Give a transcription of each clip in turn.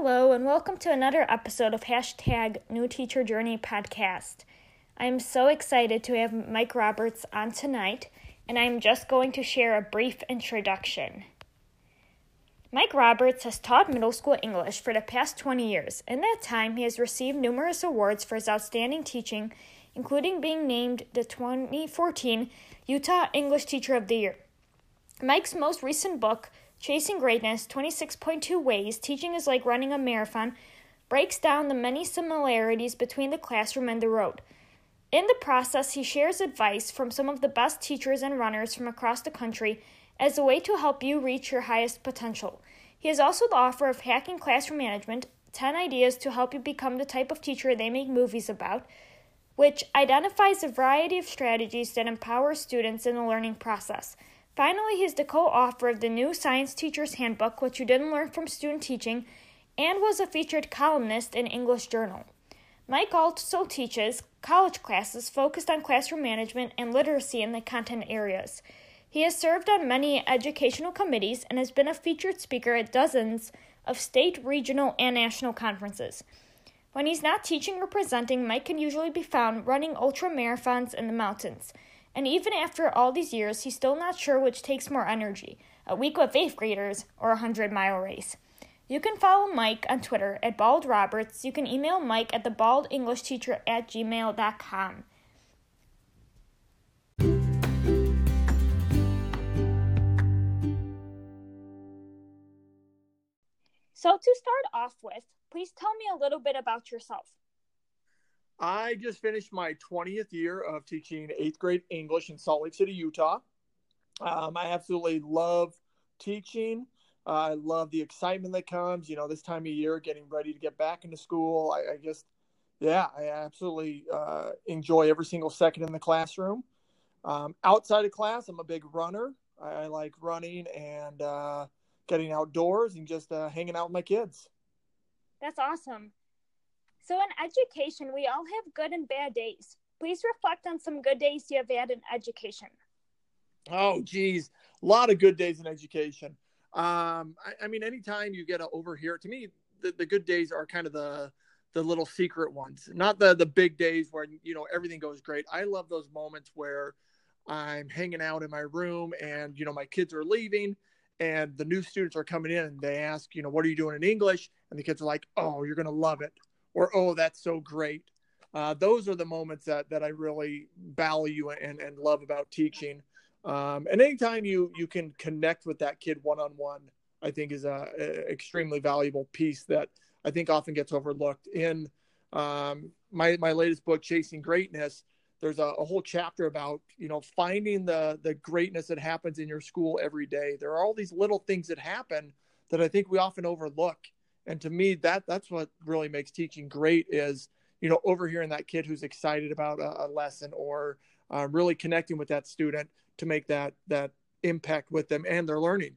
Hello, and welcome to another episode of Hashtag New Teacher Journey podcast. I am so excited to have Mike Roberts on tonight, and I am just going to share a brief introduction. Mike Roberts has taught middle school English for the past 20 years. In that time, he has received numerous awards for his outstanding teaching, including being named the 2014 Utah English Teacher of the Year. Mike's most recent book, Chasing Greatness, 26.2 Ways Teaching is Like Running a Marathon, breaks down the many similarities between the classroom and the road. In the process, he shares advice from some of the best teachers and runners from across the country as a way to help you reach your highest potential. He is also the author of Hacking Classroom Management, 10 Ideas to Help You Become the Type of Teacher They Make Movies About, which identifies a variety of strategies that empower students in the learning process. Finally, he is the co-author of the new Science Teacher's Handbook, What You Didn't Learn from Student Teaching, and was a featured columnist in English Journal. Mike also teaches college classes focused on classroom management and literacy in the content areas. He has served on many educational committees and has been a featured speaker at dozens of state, regional, and national conferences. When he's not teaching or presenting, Mike can usually be found running ultra marathons in the mountains. And even after all these years, he's still not sure which takes more energy, a week with 8th graders or a 100-mile race. You can follow Mike on Twitter at BaldRoberts. You can email Mike at thebaldenglishteacher@gmail.com. So to start off with, please tell me a little bit about yourself. I just finished my 20th year of teaching 8th grade English in Salt Lake City, Utah. I absolutely love teaching. I love the excitement that comes, this time of year, getting ready to get back into school. I absolutely enjoy every single second in the classroom. Outside of class, I'm a big runner. I like running and getting outdoors and just hanging out with my kids. That's awesome. So in education, we all have good and bad days. Please reflect on some good days you have had in education. Oh, geez. A lot of good days in education. Anytime you get to overhear, to me, the good days are kind of the little secret ones, not the big days where, everything goes great. I love those moments where I'm hanging out in my room and, my kids are leaving and the new students are coming in and they ask, what are you doing in English? And the kids are like, oh, you're going to love it. Or, oh, that's so great. Those are the moments that I really value and love about teaching. And anytime you can connect with that kid one-on-one, I think is a extremely valuable piece that I think often gets overlooked. In my latest book, Chasing Greatness, there's a whole chapter about, finding the greatness that happens in your school every day. There are all these little things that happen that I think we often overlook. And to me, that's what really makes teaching great is, overhearing that kid who's excited about a lesson or really connecting with that student to make that impact with them and their learning.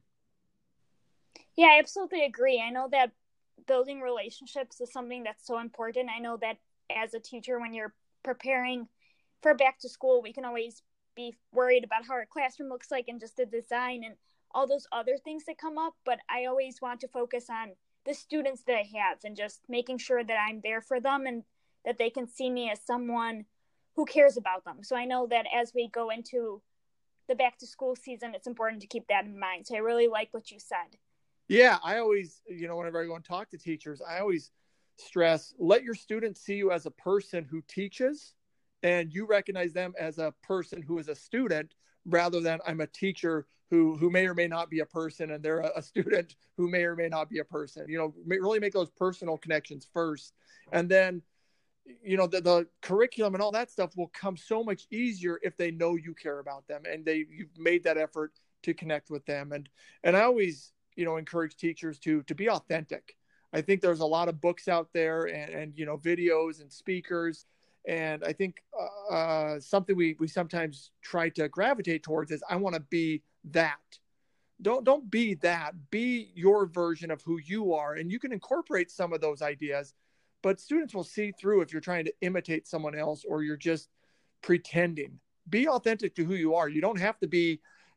Yeah, I absolutely agree. I know that building relationships is something that's so important. I know that as a teacher, when you're preparing for back to school, we can always be worried about how our classroom looks like and just the design and all those other things that come up. But I always want to focus on the students that I have and just making sure that I'm there for them and that they can see me as someone who cares about them. So I know that as we go into the back to school season, it's important to keep that in mind. So I really like what you said. Yeah, I always, whenever I go and talk to teachers, I always stress, let your students see you as a person who teaches and you recognize them as a person who is a student rather than I'm a teacher who may or may not be a person and they're a student who may or may not be a person. Really make those personal connections first. And then, the curriculum and all that stuff will come so much easier if they know you care about them and you've made that effort to connect with them. And I always, encourage teachers to be authentic. I think there's a lot of books out there and videos and speakers. And I think something we sometimes try to gravitate towards is I want to be that. Don't be that. Be your version of who you are. And you can incorporate some of those ideas, but students will see through if you're trying to imitate someone else or you're just pretending. Be authentic to who you are. You don't have to be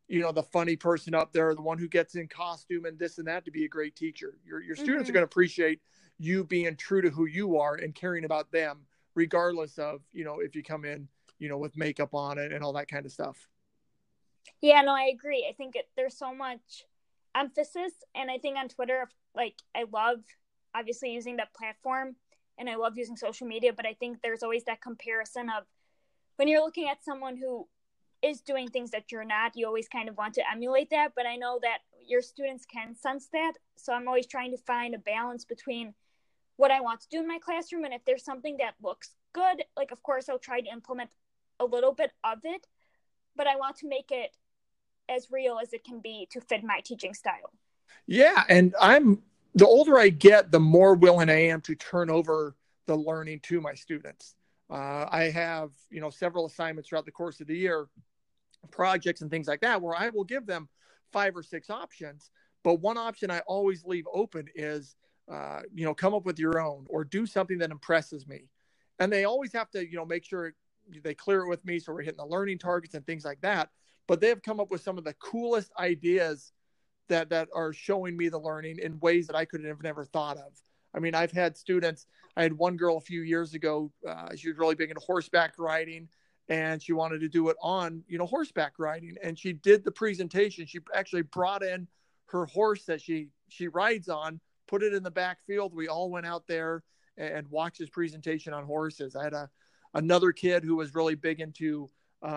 the funny person up there, the one who gets in costume and this and that to be a great teacher. Your students are going to appreciate you being true to who you are and caring about them, regardless of, if you come in, with makeup on it and all that kind of stuff. Yeah, no, I agree. I think there's so much emphasis, and I think on Twitter, like, I love obviously using that platform and I love using social media, but I think there's always that comparison of when you're looking at someone who is doing things that you're not, you always kind of want to emulate that. But I know that your students can sense that. So I'm always trying to find a balance between what I want to do in my classroom. And if there's something that looks good, like, of course, I'll try to implement a little bit of it, but I want to make it as real as it can be to fit my teaching style. Yeah. And the older I get, the more willing I am to turn over the learning to my students. I have, several assignments throughout the course of the year, projects and things like that, where I will give them 5 or 6 options. But one option I always leave open is, come up with your own or do something that impresses me. And they always have to, make sure they clear it with me, so we're hitting the learning targets and things like that. But they have come up with some of the coolest ideas that are showing me the learning in ways that I could have never thought of. I mean, I've had students. I had one girl a few years ago. She was really big into horseback riding, and she wanted to do it on, horseback riding. And she did the presentation. She actually brought in her horse that she rides on, put it in the backfield. We all went out there and watched his presentation on horses. I had another kid who was really big into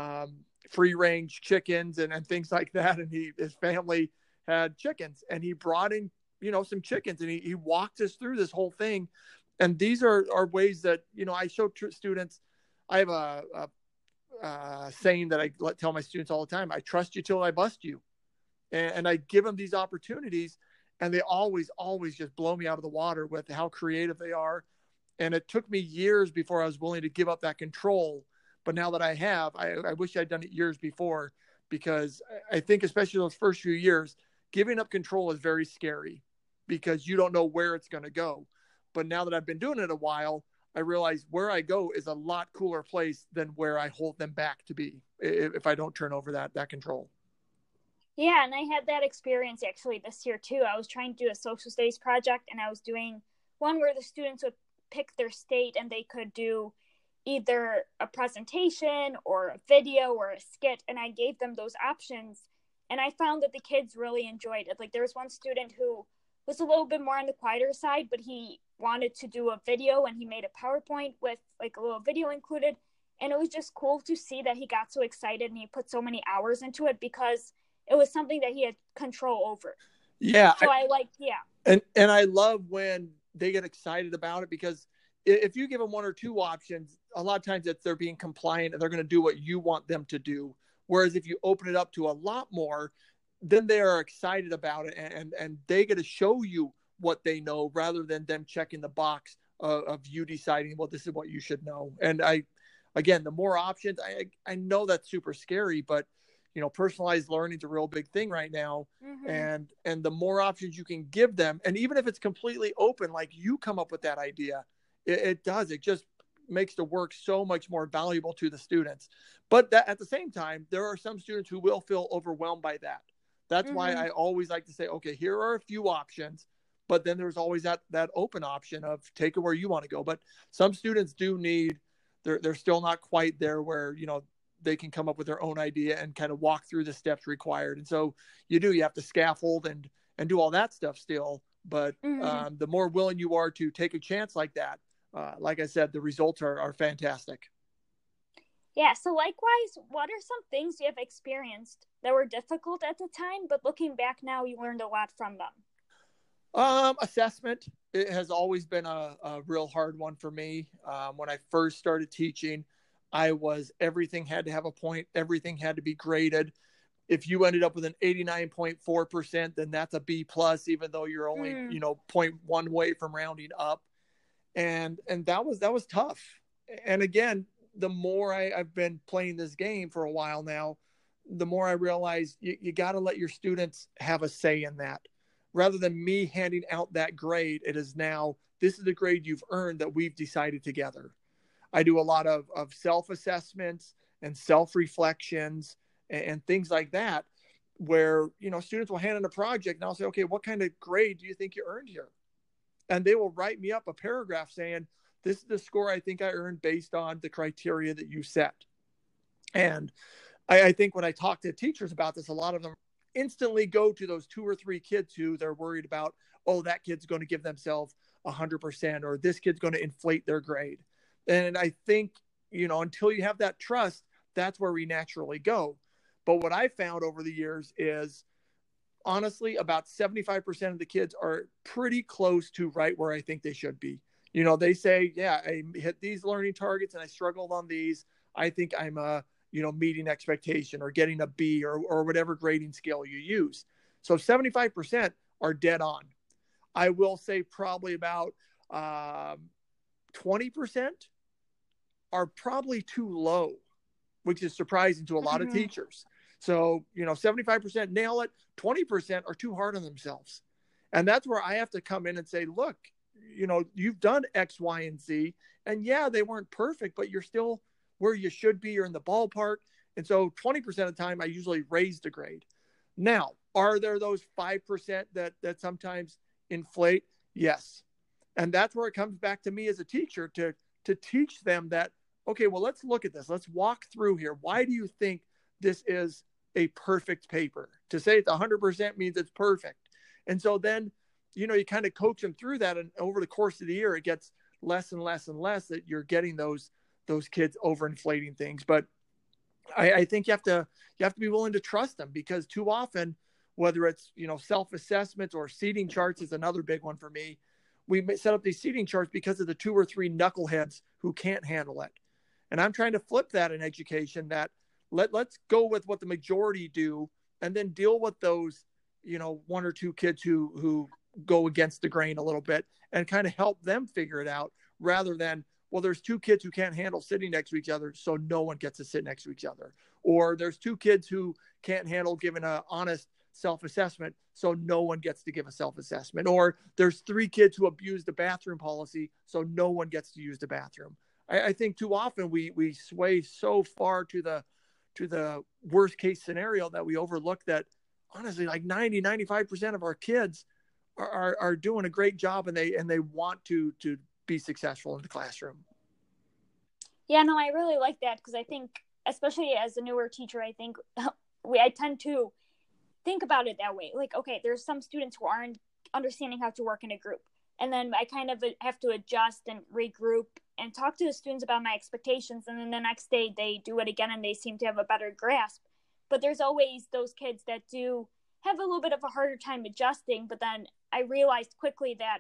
free range chickens and things like that. And his family had chickens, and he brought in, some chickens, and he walked us through this whole thing. And these are ways that, I show students. I have a saying that I tell my students all the time: I trust you till I bust you. And I give them these opportunities, and they always just blow me out of the water with how creative they are. And it took me years before I was willing to give up that control. But now that I have, I wish I'd done it years before, because I think especially those first few years, giving up control is very scary because you don't know where it's going to go. But now that I've been doing it a while, I realize where I go is a lot cooler place than where I hold them back to be if I don't turn over that control. Yeah, and I had that experience actually this year too. I was trying to do a social studies project, and I was doing one where the students would pick their state and they could do either a presentation or a video or a skit, and I gave them those options, and I found that the kids really enjoyed it. Like, there was one student who was a little bit more on the quieter side, but he wanted to do a video, and he made a PowerPoint with like a little video included, and it was just cool to see that he got so excited and he put so many hours into it because it was something that he had control over. Yeah. So And I love when they get excited about it, because if you give them 1 or 2 options, a lot of times they're being compliant and they're going to do what you want them to do. Whereas if you open it up to a lot more, then they are excited about it, and they get to show you what they know rather than them checking the box of you deciding, well, this is what you should know. And again, the more options, I know that's super scary, but personalized learning is a real big thing right now. Mm-hmm. And the more options you can give them, and even if it's completely open, like you come up with that idea, it just makes the work so much more valuable to the students. But that, at the same time, there are some students who will feel overwhelmed by that. That's mm-hmm. why I always like to say, okay, here are a few options, but then there's always that open option of take it where you want to go. But some students do need, they're still not quite there where, they can come up with their own idea and kind of walk through the steps required. And so you have to scaffold and do all that stuff still. But mm-hmm. The more willing you are to take a chance like that, like I said, the results are fantastic. Yeah. So likewise, what are some things you have experienced that were difficult at the time, but looking back now, you learned a lot from them? Assessment. It has always been a real hard one for me. When I first started teaching, everything had to have a point. Everything had to be graded. If you ended up with an 89.4%, then that's a B plus, even though you're only, 0.1 way from rounding up. And that was tough. And again, the more I've been playing this game for a while now, the more I realize you got to let your students have a say in that. Rather than me handing out that grade, it is now, this is the grade you've earned that we've decided together. I do a lot of self-assessments and self-reflections and things like that. where, students will hand in a project and I'll say, okay, what kind of grade do you think you earned here? And they will write me up a paragraph saying, this is the score I think I earned based on the criteria that you set. And I think when I talk to teachers about this, a lot of them instantly go to those 2 or 3 kids who they're worried about. Oh, that kid's going to give themselves 100%, or this kid's going to inflate their grade. And I think, until you have that trust, that's where we naturally go. But what I found over the years is, honestly, about 75% of the kids are pretty close to right where I think they should be. They say, yeah, I hit these learning targets and I struggled on these. I think I'm meeting expectation or getting a B or whatever grading scale you use. So 75% are dead on. I will say probably about 20% are probably too low, which is surprising to a lot of teachers. So, 75% nail it, 20% are too hard on themselves. And that's where I have to come in and say, look, you've done X, Y, and Z. And yeah, they weren't perfect, but you're still where you should be. You're in the ballpark. And so 20% of the time, I usually raise the grade. Now, are there those 5% that sometimes inflate? Yes. And that's where it comes back to me as a teacher to teach them that, okay, well, let's look at this. Let's walk through here. Why do you think this is a perfect paper? To say it's 100% means it's perfect. And so then, you kind of coach them through that. And over the course of the year, it gets less and less and less that you're getting those kids overinflating things. But I think you have to be willing to trust them, because too often, whether it's, self-assessments or seating charts is another big one for me. We set up these seating charts because of the 2 or 3 knuckleheads who can't handle it. And I'm trying to flip that in education, that let's go with what the majority do and then deal with those, 1 or 2 kids who go against the grain a little bit and kind of help them figure it out, rather than, well, there's 2 kids who can't handle sitting next to each other, so no one gets to sit next to each other. Or there's 2 kids who can't handle giving an honest self-assessment, so no one gets to give a self-assessment. Or there's 3 kids who abuse the bathroom policy, so no one gets to use the bathroom. I think too often we sway so far to the worst case scenario that we overlook that, honestly, like 90-95% of our kids are doing a great job, and they want to be successful in the classroom. Yeah, no, I really like that, because I think, especially as a newer teacher, I think I tend to think about it that way. Like, okay, there's some students who aren't understanding how to work in a group. And then I kind of have to adjust and regroup and talk to the students about my expectations. And then the next day they do it again and they seem to have a better grasp. But there's always those kids that do have a little bit of a harder time adjusting. But then I realized quickly that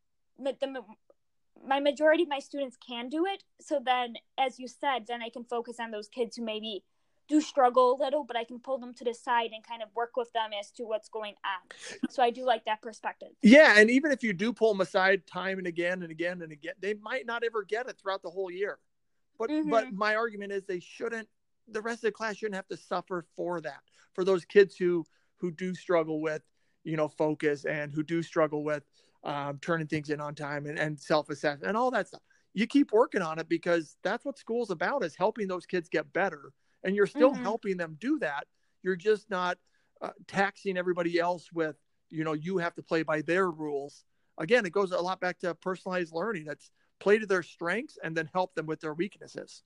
my majority of my students can do it. So then, as you said, then I can focus on those kids who maybe do struggle a little, but I can pull them to the side and kind of work with them as to what's going on. So I do like that perspective. Yeah. And even if you do pull them aside time and again and again and again, they might not ever get it throughout the whole year. But my argument is the rest of the class shouldn't have to suffer for that, for those kids who do struggle with, focus, and who do struggle with turning things in on time and self-assessment and all that stuff. You keep working on it, because that's what school's about, is helping those kids get better. And you're still helping them do that. You're just not taxing everybody else with, you have to play by their rules. Again, it goes a lot back to personalized learning. That's play to their strengths and then help them with their weaknesses.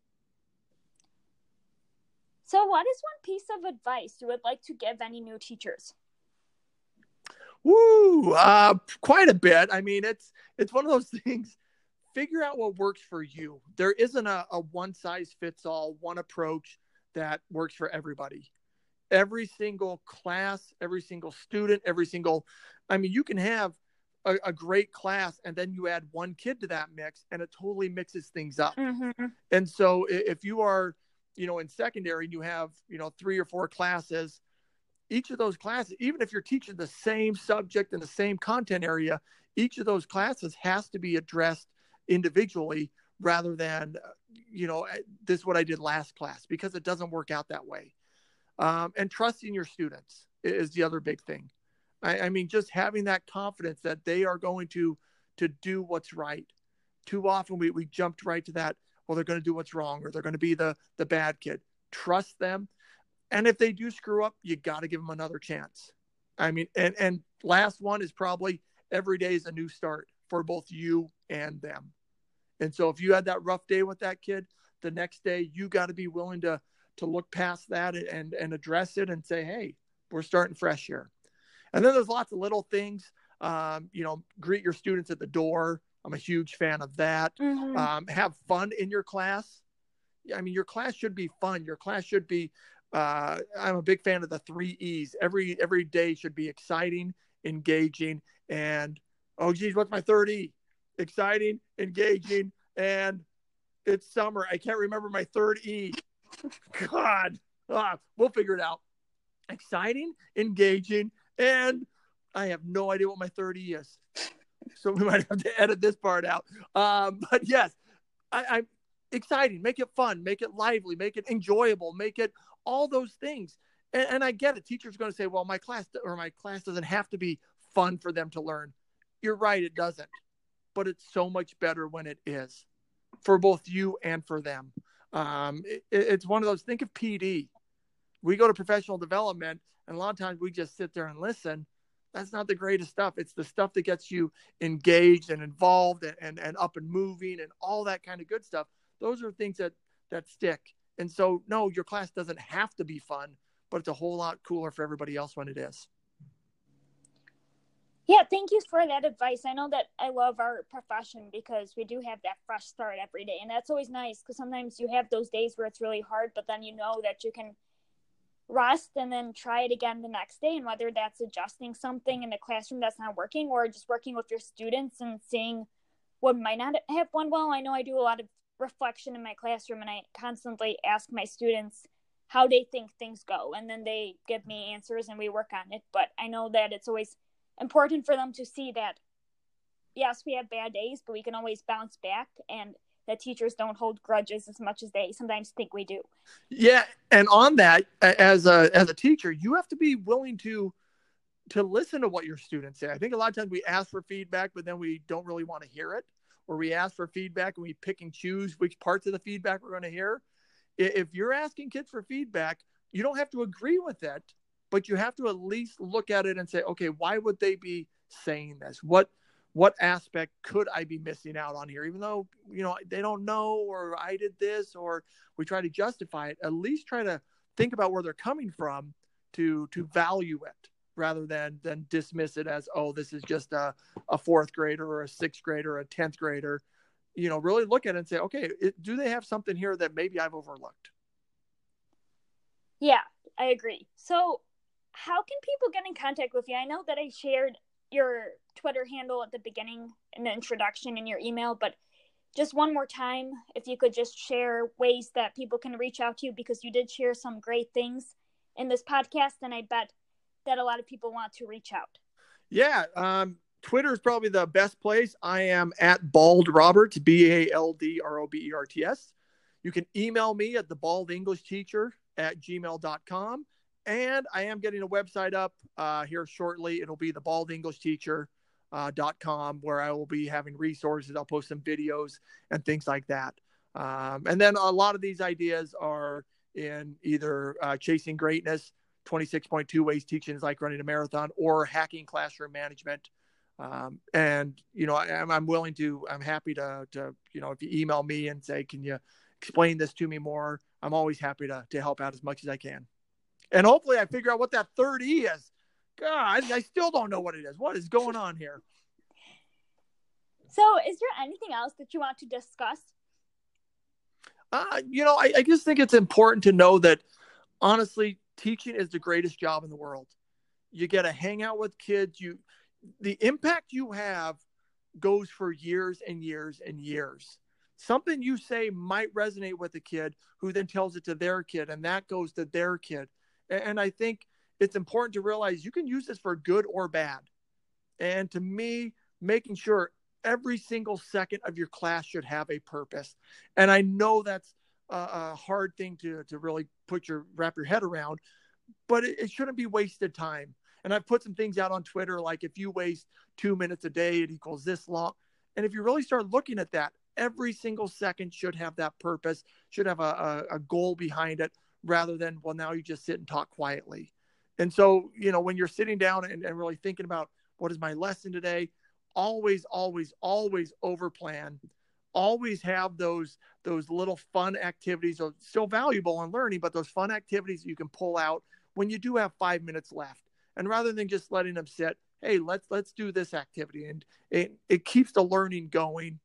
So what is one piece of advice you would like to give any new teachers? Quite a bit. I mean, it's one of those things. Figure out what works for you. There isn't a one size fits all, one approach that works for everybody. Every single class, every single student, you can have a great class and then you add one kid to that mix and it totally mixes things up. And so if you are, in secondary and you have, 3 or 4 classes, each of those classes, even if you're teaching the same subject in the same content area, each of those classes has to be addressed individually, rather than, this is what I did last class, because it doesn't work out that way. And trusting your students is the other big thing. I mean, just having that confidence that they are going to do what's right. Too often we jumped right to that, well, they're going to do what's wrong, or they're going to be the bad kid. Trust them. And if they do screw up, you got to give them another chance. I mean, and last one is probably every day is a new start for both you and them. And so if you had that rough day with that kid, the next day you got to be willing to look past that and address it and say, hey, we're starting fresh here. And then there's lots of little things. Greet your students at the door. I'm a huge fan of that. Mm-hmm. Have fun in your class. I mean, your class should be fun. Your class should be, I'm a big fan of the 3 E's. Every day should be exciting, engaging, and, oh, geez, what's my third E? Exciting, engaging, and it's summer. I can't remember my third E. God, we'll figure it out. Exciting, engaging, and I have no idea what my third E is. So we might have to edit this part out. But yes, I'm exciting. Make it fun. Make it lively. Make it enjoyable. Make it all those things. And I get it. Teachers are going to say, well, my class doesn't have to be fun for them to learn. You're right. It doesn't. But it's so much better when it is for both you and for them. It's one of those, think of PD. We go to professional development, and a lot of times we just sit there and listen. That's not the greatest stuff. It's the stuff that gets you engaged and involved and up and moving and all that kind of good stuff. Those are things that stick. And so, no, your class doesn't have to be fun, but it's a whole lot cooler for everybody else when it is. Yeah, thank you for that advice. I know that I love our profession because we do have that fresh start every day. And that's always nice because sometimes you have those days where it's really hard, but then you know that you can rest and then try it again the next day. And whether that's adjusting something in the classroom that's not working or just working with your students and seeing what might not have gone well. I know I do a lot of reflection in my classroom and I constantly ask my students how they think things go. And then they give me answers and we work on it. But I know that it's always important for them to see that, yes, we have bad days, but we can always bounce back, and that teachers don't hold grudges as much as they sometimes think we do. Yeah. And on that, as a teacher, you have to be willing to listen to what your students say. I think a lot of times we ask for feedback, but then we don't really want to hear it, or we ask for feedback and we pick and choose which parts of the feedback we're going to hear. If you're asking kids for feedback, you don't have to agree with it, but you have to at least look at it and say, okay, why would they be saying this? What aspect could I be missing out on here? Even though, they don't know, or I did this, or we try to justify it, at least try to think about where they're coming from to value it rather than dismiss it as, oh, this is just a 4th grader or a 6th grader or a 10th grader. Really look at it and say, okay, do they have something here that maybe I've overlooked? Yeah, I agree. So how can people get in contact with you? I know that I shared your Twitter handle at the beginning in the introduction in your email, but just one more time, if you could just share ways that people can reach out to you, because you did share some great things in this podcast, and I bet that a lot of people want to reach out. Yeah, Twitter is probably the best place. I am at Bald Roberts, BALDROBERTS. You can email me at thebaldenglishteacher@gmail.com. And I am getting a website up here shortly. It'll be thebaldenglishteacher.com, where I will be having resources. I'll post some videos and things like that. And then a lot of these ideas are in either Chasing Greatness, 26.2 Ways Teaching is Like Running a Marathon, or Hacking Classroom Management. And, I'm willing to, I'm happy to, if you email me and say, can you explain this to me more? I'm always happy to help out as much as I can. And hopefully I figure out what that third E is. God, I still don't know what it is. What is going on here? So is there anything else that you want to discuss? I just think it's important to know that, honestly, teaching is the greatest job in the world. You get to hang out with kids. The impact you have goes for years and years and years. Something you say might resonate with a kid who then tells it to their kid, and that goes to their kid. And I think it's important to realize you can use this for good or bad. And to me, making sure every single second of your class should have a purpose. And I know that's a hard thing to really wrap your head around, but it shouldn't be wasted time. And I've put some things out on Twitter, like if you waste 2 minutes a day, it equals this long. And if you really start looking at that, every single second should have that purpose, should have a goal behind it, rather than, well, now you just sit and talk quietly. And so, when you're sitting down and really thinking about what is my lesson today, always, always, always over plan. Always have those little fun activities, are still valuable in learning, but those fun activities you can pull out when you do have 5 minutes left. And rather than just letting them sit, hey, let's do this activity. And it keeps the learning going.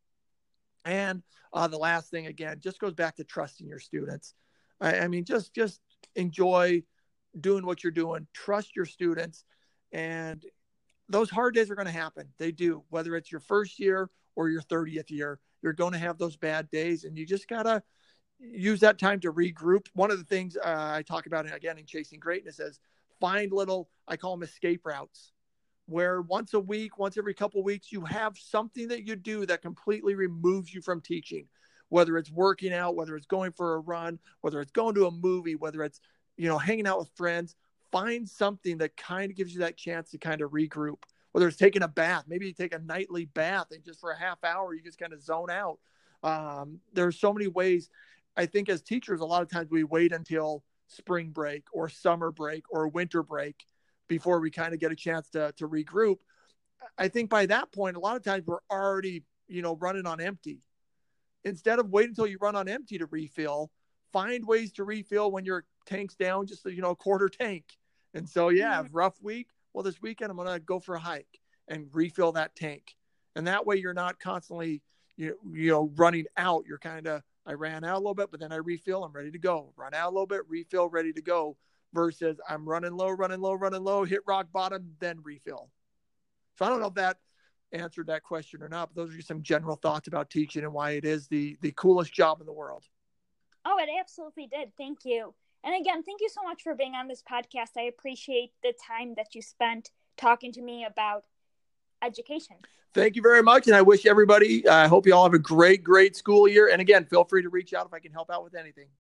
And the last thing, again, just goes back to trusting your students. I mean, just enjoy doing what you're doing. Trust your students. And those hard days are going to happen. They do. Whether it's your first year or your 30th year, you're going to have those bad days. And you just got to use that time to regroup. One of the things I talk about, again, in Chasing Greatness is find little, I call them escape routes, where once a week, once every couple of weeks, you have something that you do that completely removes you from teaching, whether it's working out, whether it's going for a run, whether it's going to a movie, whether it's, hanging out with friends. Find something that kind of gives you that chance to kind of regroup, whether it's taking a bath. Maybe you take a nightly bath and just for a half hour, you just kind of zone out. There's so many ways. I think as teachers, a lot of times we wait until spring break or summer break or winter break before we kind of get a chance to regroup. I think by that point, a lot of times we're already, running on empty. Instead of waiting until you run on empty to refill, find ways to refill when your tank's down, just, a quarter tank. And so, rough week. Well, this weekend I'm going to go for a hike and refill that tank. And that way you're not constantly, running out. You're kind of, I ran out a little bit, but then I refill, I'm ready to go. Run out a little bit, refill, ready to go. Versus I'm running low, hit rock bottom, then refill. So I don't know if that answered that question or not, but those are just some general thoughts about teaching and why it is the coolest job in the world. Oh, it absolutely did. Thank you. And again, thank you so much for being on this podcast. I appreciate the time that you spent talking to me about education. Thank you very much. And I wish everybody, I hope you all have a great, great school year. And again, feel free to reach out if I can help out with anything.